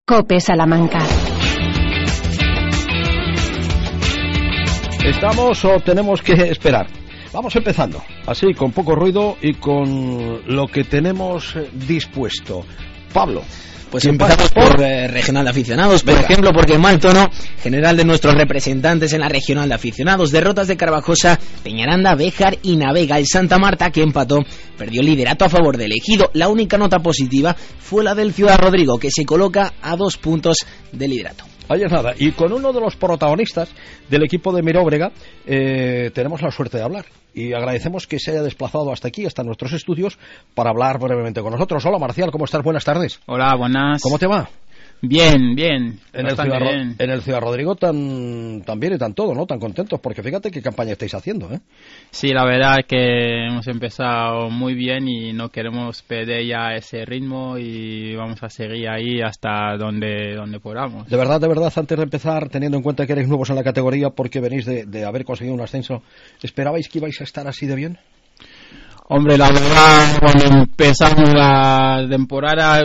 COPE Salamanca. ¿Estamos o tenemos que esperar? Vamos empezando, así, con poco ruido y con lo que tenemos dispuesto. Pablo. Pues empezamos por regional de aficionados, por ejemplo, porque mal tono general de nuestros representantes en la regional de aficionados. Derrotas de Carvajosa, Peñaranda, Béjar y Navega. El Santa Marta, que empató, perdió liderato a favor del Ejido. La única nota positiva fue la del Ciudad Rodrigo, que se coloca a 2 puntos de liderato. Ahí es nada, y con uno de los protagonistas del equipo de Miróbrega tenemos la suerte de hablar, y agradecemos que se haya desplazado hasta aquí, hasta nuestros estudios, para hablar brevemente con nosotros. Hola Marcial, ¿cómo estás? Buenas tardes. Hola, buenas. ¿Cómo te va? Bien, bien. En el Ciudad Rodrigo tan bien y tan todo, ¿no? Tan contentos, porque fíjate qué campaña estáis haciendo, ¿eh? Sí, la verdad es que hemos empezado muy bien y no queremos perder ya ese ritmo y vamos a seguir ahí hasta donde podamos. De verdad, antes de empezar, teniendo en cuenta que eres nuevos en la categoría porque venís de haber conseguido un ascenso, ¿esperabais que ibais a estar así de bien? Hombre, la verdad, cuando empezamos la temporada,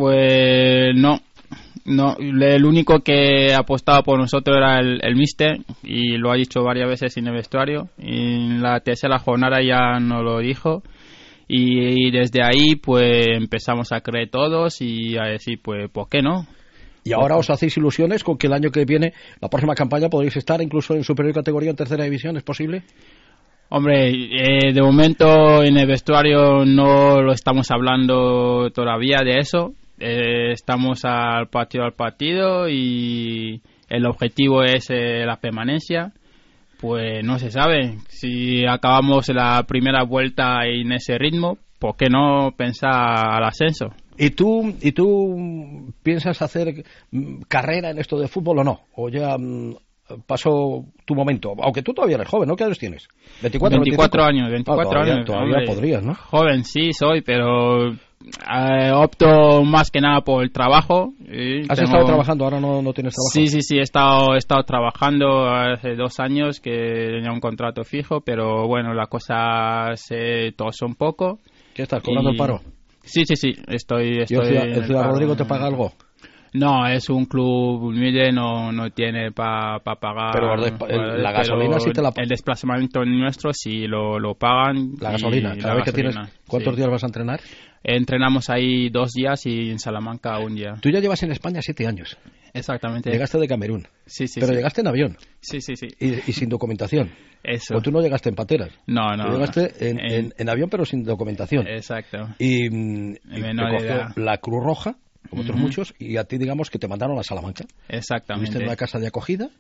pues no. No, el único que apostaba por nosotros era el míster, y lo ha dicho varias veces en el vestuario, y en la tercera jornada ya nos lo dijo, y desde ahí pues empezamos a creer todos y a decir pues ¿por qué no? Y ahora os hacéis ilusiones con que el año que viene, la próxima campaña, podréis estar incluso en superior categoría, en tercera división, ¿es posible? Hombre, de momento en el vestuario no lo estamos hablando todavía de eso. Estamos al partido y el objetivo es la permanencia. Pues no se sabe si acabamos la primera vuelta en ese ritmo, ¿por qué no pensar al ascenso? ¿Y tú piensas hacer carrera en esto de fútbol o no? ¿O ya pasó tu momento? Aunque tú todavía eres joven, ¿no? ¿Qué años tienes? 24 años. 24 años. Todavía hombre, podrías, ¿no? Joven sí soy, pero opto más que nada por el trabajo. ¿Has estado trabajando? ¿Ahora no tienes trabajo? Sí, he estado trabajando hace 2 años, que tenía un contrato fijo, pero bueno, la cosa se tosó un poco. ¿Qué estás, cobrando el paro? Sí, estoy ¿El Ciudad Rodrigo te paga algo? No, es un club humilde, no tiene para pagar. Pero la gasolina sí te la pagan. El desplazamiento nuestro sí lo pagan. La gasolina, cada vez que tienes. ¿Cuántos días vas a entrenar? Entrenamos ahí 2 días y en Salamanca 1 día. Tú ya llevas en España 7 años. Exactamente. Llegaste de Camerún. Sí. Pero llegaste en avión. Sí. Y sin documentación. Eso. O tú no llegaste en pateras. No. Tú llegaste en avión pero sin documentación. Exacto. Y te cogió la Cruz Roja, como otros muchos, y a ti digamos que te mandaron a Salamanca. Exactamente. Estuviste en una casa de acogida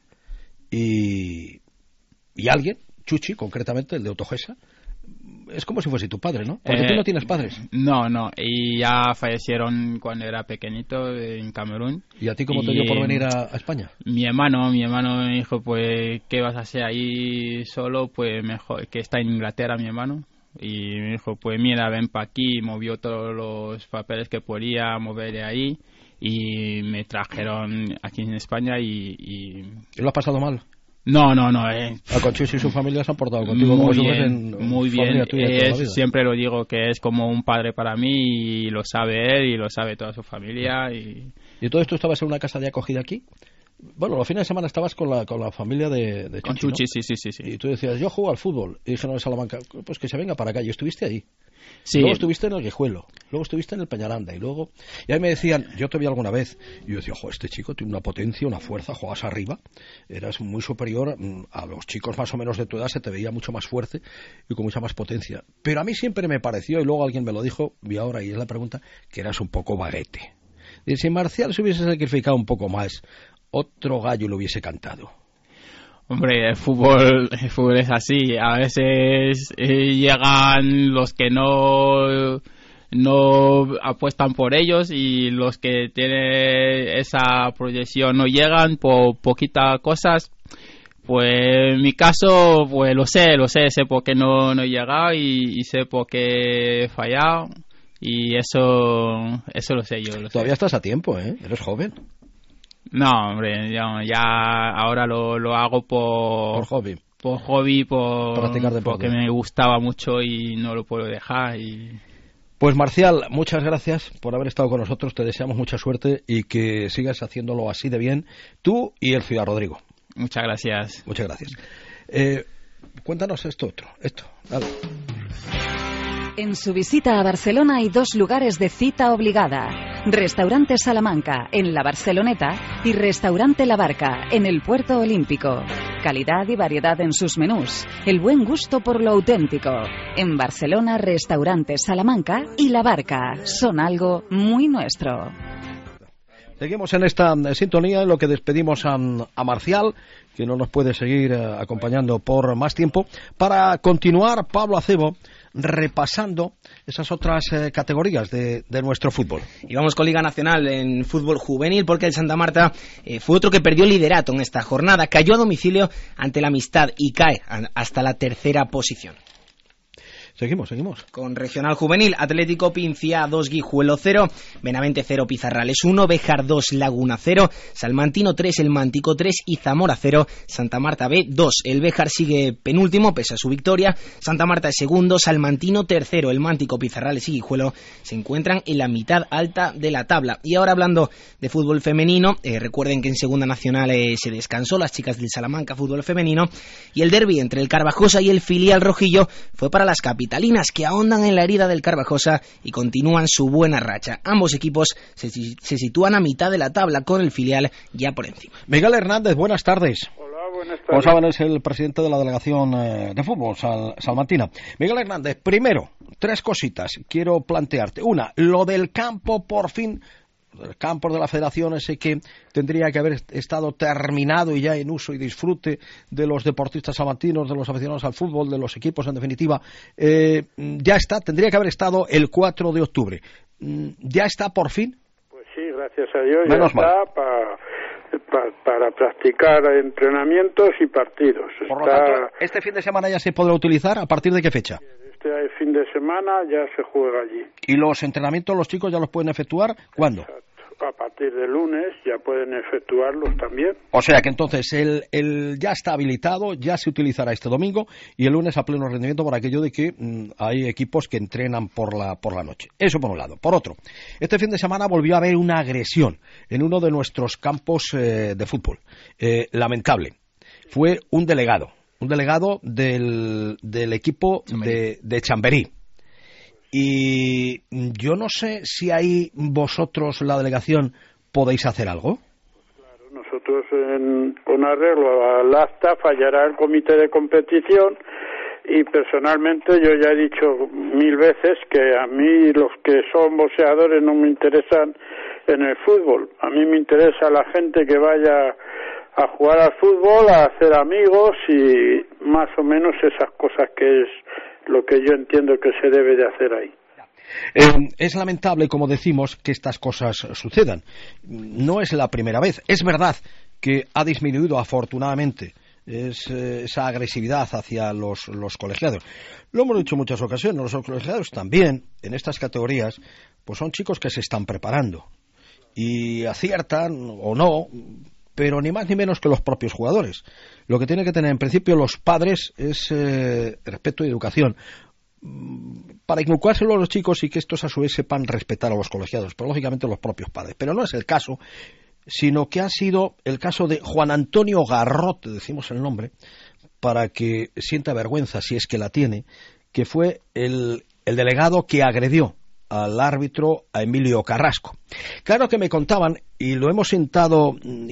y alguien, Chuchi concretamente, el de Autogesa, es como si fuese tu padre, ¿no? Porque tú no tienes padres. No, y ya fallecieron cuando era pequeñito en Camerún. ¿Y a ti cómo te dio por venir a España? Mi hermano me dijo, pues, ¿qué vas a hacer ahí solo? Pues mejor, que está en Inglaterra mi hermano. Y me dijo, pues mira, ven para aquí, movió todos los papeles que podía mover de ahí y me trajeron aquí en España y lo has pasado mal. No. Con Chus y su familia se han portado contigo muy bien. Siempre lo digo que es como un padre para mí y lo sabe él y lo sabe toda su familia. ¿Y todo esto estabas en una casa de acogida aquí? Bueno, los fines de semana estabas con la familia de Chuchi, con Chuchi, ¿no? Sí. Y tú decías, yo juego al fútbol. Y dijeron en Salamanca, pues que se venga para acá. Y estuviste ahí. Sí. Luego estuviste en el Guijuelo, luego estuviste en el Peñaranda y ahí me decían, yo te vi alguna vez y yo decía, este chico tiene una potencia, una fuerza, juegas arriba, eras muy superior a los chicos más o menos de tu edad, se te veía mucho más fuerte y con mucha más potencia, pero a mí siempre me pareció, y luego alguien me lo dijo, y ahora y es la pregunta, que eras un poco vaguete. Y si Marcial se hubiese sacrificado un poco más, otro gallo lo hubiese cantado. Hombre, el fútbol es así. A veces llegan los que no apuestan por ellos y los que tienen esa proyección no llegan por poquitas cosas. Pues en mi caso, pues lo sé por qué no he llegado y sé por qué he fallado y eso lo sé yo. Todavía estás a tiempo, ¿eh? Eres joven. No, hombre, ya ahora lo hago por hobby. Por hobby, practicar deporte. Porque me gustaba mucho y no lo puedo dejar. Pues Marcial, muchas gracias por haber estado con nosotros, te deseamos mucha suerte y que sigas haciéndolo así de bien, tú y el Ciudad Rodrigo. Muchas gracias. Muchas gracias. Cuéntanos esto, dale. En su visita a Barcelona hay 2 lugares de cita obligada. Restaurante Salamanca, en la Barceloneta, y Restaurante La Barca, en el Puerto Olímpico. Calidad y variedad en sus menús. El buen gusto por lo auténtico. En Barcelona, Restaurante Salamanca y La Barca son algo muy nuestro. Seguimos en esta sintonía en lo que despedimos a Marcial, que no nos puede seguir acompañando por más tiempo, para continuar, Pablo Acebo, repasando esas otras categorías de nuestro fútbol. Y vamos con Liga Nacional en fútbol juvenil, porque el Santa Marta fue otro que perdió liderato en esta jornada. Cayó a domicilio ante la Amistad y cae hasta la 3ª posición. Seguimos. Con Regional Juvenil, Atlético Pincia 2, Guijuelo 0, Benavente 0, Pizarrales 1, Béjar 2, Laguna 0, Salmantino 3, El Mántico 3 y Zamora 0, Santa Marta B 2. El Béjar sigue penúltimo pese a su victoria, Santa Marta es segundo, Salmantino tercero, El Mántico, Pizarrales y Guijuelo se encuentran en la mitad alta de la tabla. Y ahora hablando de fútbol femenino, recuerden que en Segunda Nacional se descansó las chicas del Salamanca fútbol femenino y el derbi entre el Carvajosa y el filial rojillo fue para las capitalinas, que ahondan en la herida del Carvajosa y continúan su buena racha. Ambos equipos se sitúan a mitad de la tabla, con el filial ya por encima. Miguel Hernández, buenas tardes. Hola, buenas tardes. Como saben, es el presidente de la delegación de fútbol salmantina. Miguel Hernández, primero, 3 cositas quiero plantearte. Una, lo del campo, por fin, el campo de la federación, ese que tendría que haber estado terminado y ya en uso y disfrute de los deportistas salmantinos, de los aficionados al fútbol, de los equipos en definitiva, ya está, tendría que haber estado el 4 de octubre. ¿Ya está por fin? Pues sí, gracias a Dios, Menos ya está para practicar entrenamientos y partidos. Por lo tanto, ¿este fin de semana ya se podrá utilizar? ¿A partir de qué fecha? Este fin de semana ya se juega allí. ¿Y los entrenamientos los chicos ya los pueden efectuar? ¿Cuándo? Exacto. A partir de lunes ya pueden efectuarlos también. O sea que entonces el ya está habilitado, ya se utilizará este domingo y el lunes a pleno rendimiento, por aquello de que hay equipos que entrenan por la noche. Eso por un lado. Por otro, este fin de semana volvió a haber una agresión en uno de nuestros campos de fútbol. Lamentable. Fue un delegado del equipo de Chamberí. Y yo no sé si ahí vosotros, la delegación, podéis hacer algo. Claro, nosotros con arreglo al acta fallará el comité de competición y personalmente yo ya he dicho 1000 veces que a mí los que son boxeadores no me interesan en el fútbol. A mí me interesa la gente que vaya a jugar al fútbol, a hacer amigos y más o menos esas cosas que es lo que yo entiendo que se debe de hacer ahí. Es lamentable, como decimos, que estas cosas sucedan. No es la primera vez. Es verdad que ha disminuido, afortunadamente, esa agresividad hacia los colegiados. Lo hemos dicho en muchas ocasiones, los colegiados también, en estas categorías, pues son chicos que se están preparando. Y aciertan o no, pero ni más ni menos que los propios jugadores. Lo que tienen que tener en principio los padres es respeto y educación para inculcárselo a los chicos y que estos a su vez sepan respetar a los colegiados, pero lógicamente los propios padres. Pero no es el caso, sino que ha sido el caso de Juan Antonio Garrote, decimos el nombre, para que sienta vergüenza, si es que la tiene, que fue el delegado que agredió al árbitro, a Emilio Carrasco. Claro que me contaban, y lo hemos intentando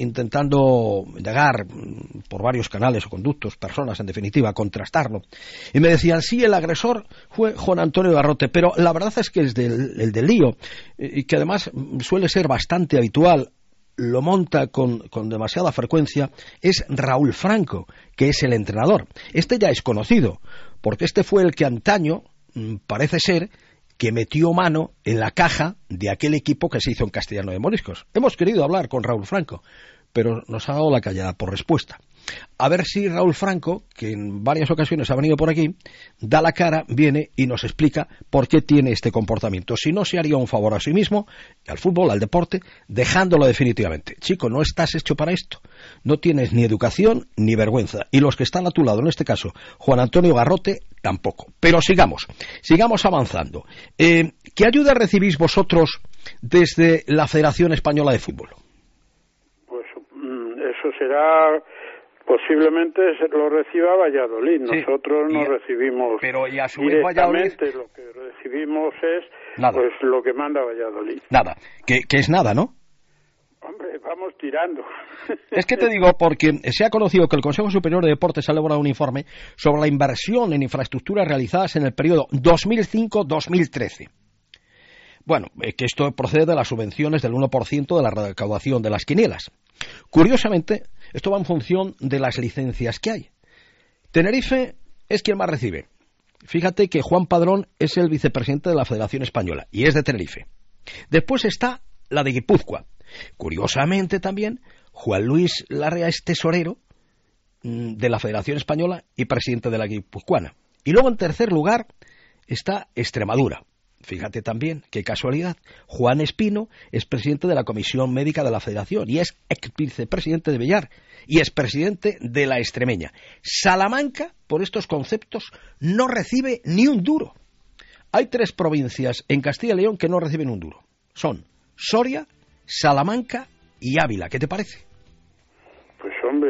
llegar por varios canales o conductos, personas en definitiva, contrastarlo, y me decían, sí, el agresor fue Juan Antonio Garrote, pero la verdad es que es el del lío, y que además suele ser bastante habitual, lo monta con demasiada frecuencia, es Raúl Franco, que es el entrenador. Este ya es conocido, porque este fue el que antaño, parece ser, que metió mano en la caja de aquel equipo que se hizo en Castellano de Moriscos. Hemos querido hablar con Raúl Franco, pero nos ha dado la callada por respuesta. A ver si Raúl Franco, que en varias ocasiones ha venido por aquí, da la cara, viene y nos explica por qué tiene este comportamiento. Si no, se haría un favor a sí mismo, al fútbol, al deporte, dejándolo definitivamente. Chico, no estás hecho para esto. No tienes ni educación ni vergüenza. Y los que están a tu lado, en este caso, Juan Antonio Garrote, tampoco. Pero sigamos avanzando. ¿Qué ayuda recibís vosotros desde la Federación Española de Fútbol? Pues eso será... Posiblemente lo reciba Valladolid. Nosotros no recibimos pero y a su vez directamente. Valladolid... Lo que recibimos es nada. Pues lo que manda Valladolid. Nada, que es nada, ¿no? Hombre, vamos tirando. Es que te digo porque se ha conocido que el Consejo Superior de Deportes ha elaborado un informe sobre la inversión en infraestructuras realizadas en el periodo 2005-2013. Bueno, que esto procede de las subvenciones del 1% de la recaudación de las quinielas. Curiosamente, esto va en función de las licencias que hay. Tenerife es quien más recibe. Fíjate que Juan Padrón es el vicepresidente de la Federación Española y es de Tenerife. Después está la de Guipúzcoa. Curiosamente también, Juan Luis Larrea es tesorero de la Federación Española y presidente de la guipuzcoana. Y luego en tercer lugar está Extremadura. Fíjate también, qué casualidad, Juan Espino es presidente de la Comisión Médica de la Federación y es ex vicepresidente de Bellar y es presidente de la Extremeña. Salamanca, por estos conceptos, no recibe ni un duro. Hay 3 provincias en Castilla y León que no reciben un duro. Son Soria, Salamanca y Ávila. ¿Qué te parece? Pues hombre,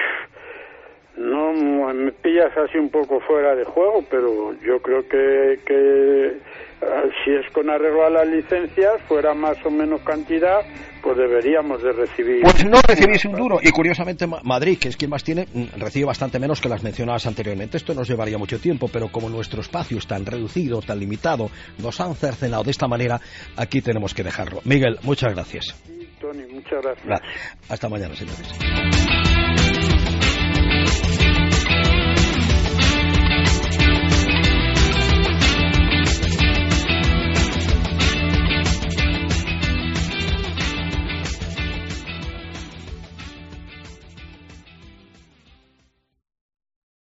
no me pillas así un poco fuera de juego, pero yo creo que si es con arreglo a las licencias, fuera más o menos cantidad, pues deberíamos de recibir... Pues no recibís un duro. Y curiosamente Madrid, que es quien más tiene, recibe bastante menos que las mencionadas anteriormente. Esto nos llevaría mucho tiempo, pero como nuestro espacio es tan reducido, tan limitado, nos han cercenado de esta manera, aquí tenemos que dejarlo. Miguel, muchas gracias. Sí, Tony, muchas gracias. Hasta mañana, señores.